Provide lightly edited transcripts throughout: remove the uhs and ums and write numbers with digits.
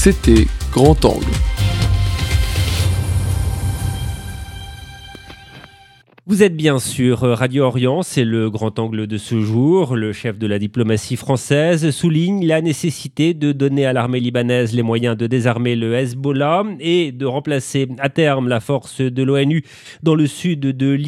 C'était Grand Angle. Vous êtes bien sur Radio Orient, c'est le grand angle de ce jour. Le chef de la diplomatie française souligne la nécessité de donner à l'armée libanaise les moyens de désarmer le Hezbollah et de remplacer à terme la force de l'ONU dans le sud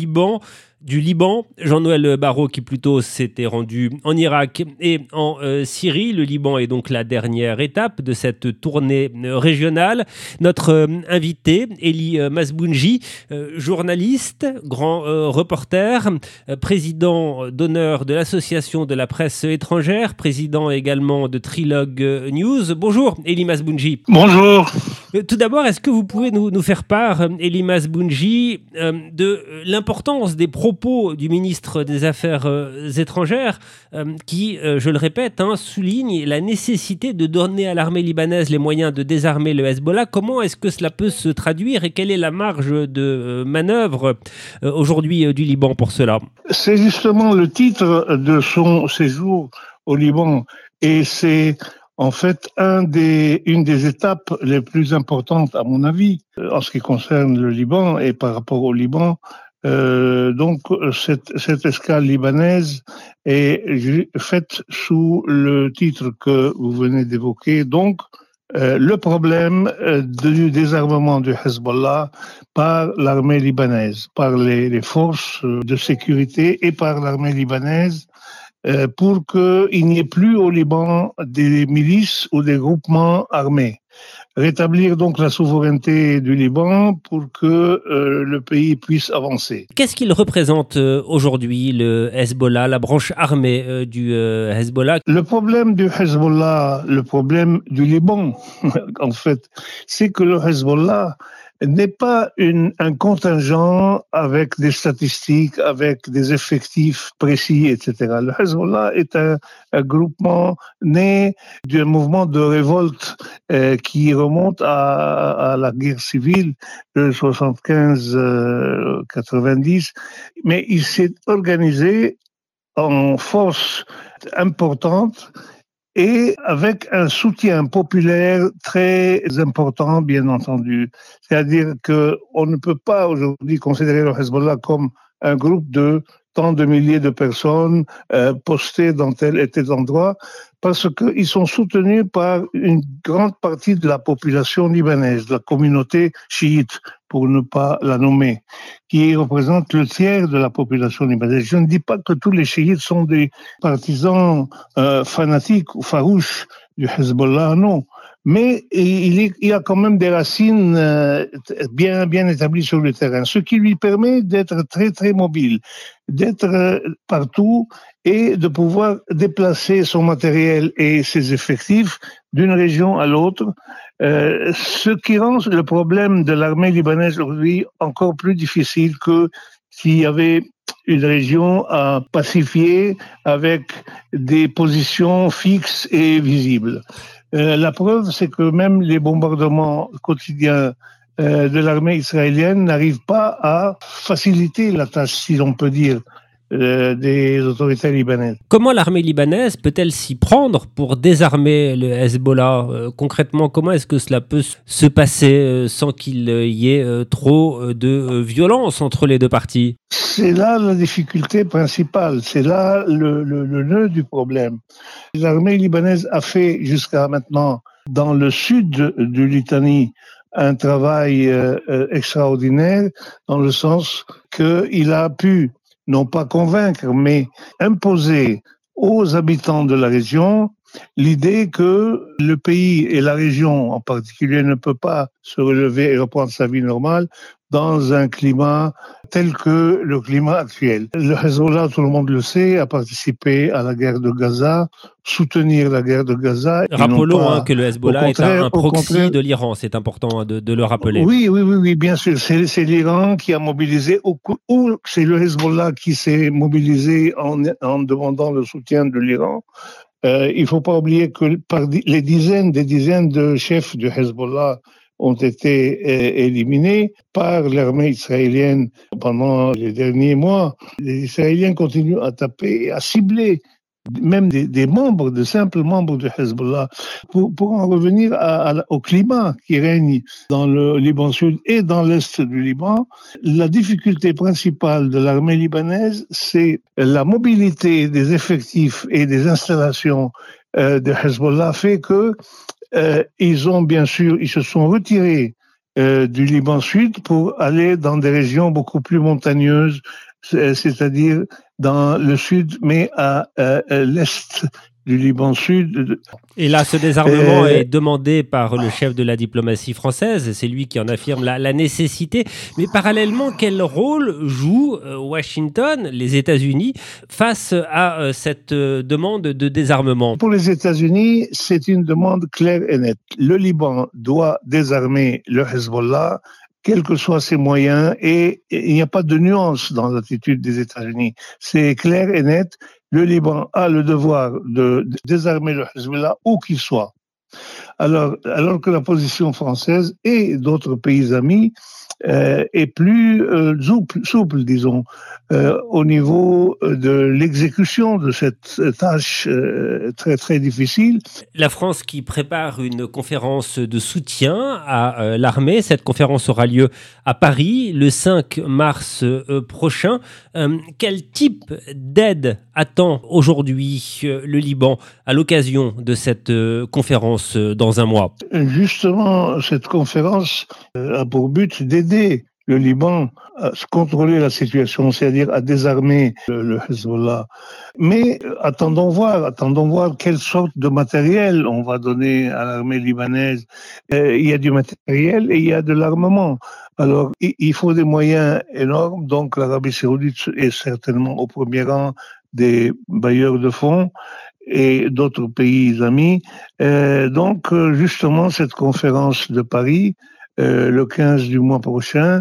du Liban. Jean-Noël Barrot qui plutôt s'était rendu en Irak et en Syrie. Le Liban est donc la dernière étape de cette tournée régionale. Notre invité, Elie Masbounji, journaliste, grand reporter, président d'honneur de l'Association de la presse étrangère, président également de Trilogue News. Bonjour Elie Masbounji. Bonjour. Tout d'abord, est-ce que vous pouvez nous faire part, Elie Masbounji, de l'importance des propos du ministre des Affaires étrangères qui, je le répète, souligne la nécessité de donner à l'armée libanaise les moyens de désarmer le Hezbollah. Comment est-ce que cela peut se traduire et quelle est la marge de manœuvre aujourd'hui du Liban pour cela? C'est justement le titre de son séjour au Liban et c'est en fait une des étapes les plus importantes à mon avis en ce qui concerne le Liban et par rapport au Liban. Donc cette escale libanaise est faite sous le titre que vous venez d'évoquer, donc le problème du désarmement du Hezbollah par l'armée libanaise, par les forces de sécurité et par l'armée libanaise, pour qu'il n'y ait plus au Liban des milices ou des groupements armés. Rétablir donc la souveraineté du Liban pour que le pays puisse avancer. Qu'est-ce qu'il représente aujourd'hui, le Hezbollah, la branche armée du Hezbollah? Le problème du Hezbollah, le problème du Liban, en fait, c'est que le Hezbollah n'est pas un contingent avec des statistiques, avec des effectifs précis, etc. Le Hezbollah est un groupement né d'un mouvement de révolte qui remonte à la guerre civile de 75-90, mais il s'est organisé en force importante et avec un soutien populaire très important, bien entendu. C'est-à-dire qu'on ne peut pas aujourd'hui considérer le Hezbollah comme un groupe de tant de milliers de personnes postées dans tel et tel endroit, parce qu'ils sont soutenus par une grande partie de la population libanaise, de la communauté chiite, pour ne pas la nommer, qui représente le tiers de la population libanaise. Je ne dis pas que tous les chiites sont des partisans fanatiques ou farouches du Hezbollah, non. Mais il y a quand même des racines bien établies sur le terrain, ce qui lui permet d'être très très mobile, d'être partout et de pouvoir déplacer son matériel et ses effectifs d'une région à l'autre, ce qui rend le problème de l'armée libanaise aujourd'hui encore plus difficile que s'il y avait une région à pacifier avec des positions fixes et visibles. La preuve, c'est que même les bombardements quotidiens de l'armée israélienne n'arrivent pas à faciliter la tâche, si l'on peut dire, des autorités libanaises. Comment l'armée libanaise peut-elle s'y prendre pour désarmer le Hezbollah? Concrètement, comment est-ce que cela peut se passer sans qu'il y ait trop de violence entre les deux parties? C'est là la difficulté principale, c'est là le nœud du problème. L'armée libanaise a fait jusqu'à maintenant, dans le sud du Litanie, un travail extraordinaire, dans le sens qu'il a pu non pas convaincre, mais imposer aux habitants de la région l'idée que le pays et la région en particulier ne peut pas se relever et reprendre sa vie normale dans un climat tel que le climat actuel. Le Hezbollah, tout le monde le sait, a participé à la guerre de Gaza, soutenir la guerre de Gaza. Rappelons que le Hezbollah est un proxy de l'Iran, c'est important de le rappeler. Oui, bien sûr. C'est l'Iran qui a mobilisé, ou c'est le Hezbollah qui s'est mobilisé en demandant le soutien de l'Iran. Il ne faut pas oublier que des dizaines de chefs du Hezbollah ont été éliminés par l'armée israélienne pendant les derniers mois. Les Israéliens continuent à taper et à cibler même des membres, de simples membres du Hezbollah. Pour en revenir au climat qui règne dans le Liban Sud et dans l'Est du Liban, la difficulté principale de l'armée libanaise, c'est la mobilité des effectifs et des installations de Hezbollah fait que ils se sont retirés du Liban Sud pour aller dans des régions beaucoup plus montagneuses, c'est-à-dire dans le sud, mais à l'est du Liban Sud. Et là, ce désarmement est demandé par le chef de la diplomatie française. C'est lui qui en affirme la nécessité. Mais parallèlement, quel rôle joue Washington, les États-Unis, face à cette demande de désarmement? Pour les États-Unis, c'est une demande claire et nette. Le Liban doit désarmer le Hezbollah, quels que soient ses moyens, et il n'y a pas de nuance dans l'attitude des États-Unis. C'est clair et net. Le Liban a le devoir de désarmer le Hezbollah où qu'il soit. Alors que la position française et d'autres pays amis est plus souple, disons, au niveau de l'exécution de cette tâche très très difficile. La France qui prépare une conférence de soutien à l'armée. Cette conférence aura lieu à Paris le 5 mars prochain. Quel type d'aide attend aujourd'hui le Liban à l'occasion de cette conférence dans un mois? Justement, cette conférence a pour but d'aider le Liban à contrôler la situation, c'est-à-dire à désarmer le Hezbollah. Mais attendons voir quelle sorte de matériel on va donner à l'armée libanaise. Il y a du matériel et il y a de l'armement. Alors, il faut des moyens énormes, donc l'Arabie Saoudite est certainement au premier rang des bailleurs de fonds et d'autres pays amis. Donc, justement, cette conférence de Paris, le 15 du mois prochain,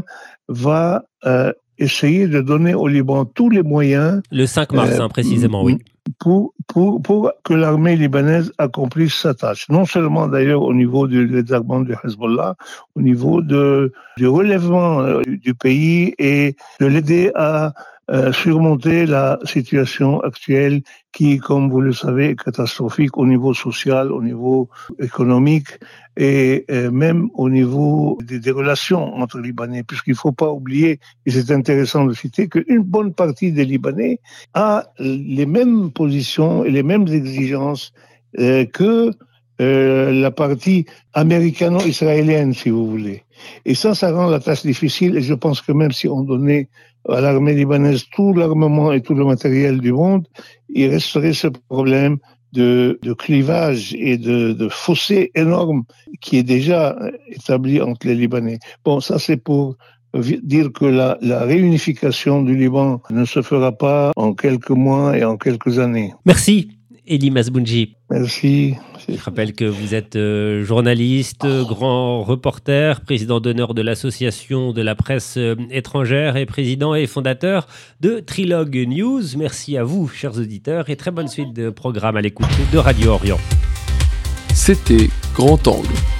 va essayer de donner au Liban tous les moyens. Le 5 mars, précisément, oui. Pour que l'armée libanaise accomplisse sa tâche. Non seulement d'ailleurs au niveau du désarmement du Hezbollah, au niveau du relèvement du pays et de l'aider à surmonter la situation actuelle qui, comme vous le savez, est catastrophique au niveau social, au niveau économique et même au niveau des relations entre Libanais, puisqu'il ne faut pas oublier, et c'est intéressant de citer, qu'une bonne partie des Libanais a les mêmes positions et les mêmes exigences que la partie américano-israélienne, si vous voulez. Et ça rend la tâche difficile, et je pense que même si on donnait à l'armée libanaise tout l'armement et tout le matériel du monde, il resterait ce problème de clivage et de fossé énorme qui est déjà établi entre les Libanais. Bon, ça c'est pour dire que la réunification du Liban ne se fera pas en quelques mois et en quelques années. Merci, Elie Masboundji. Merci. Je rappelle que vous êtes journaliste, grand reporter, président d'honneur de l'Association de la presse étrangère et président et fondateur de Trilogue News. Merci à vous, chers auditeurs, et très bonne suite de programme à l'écoute de Radio Orient. C'était Grand Angle.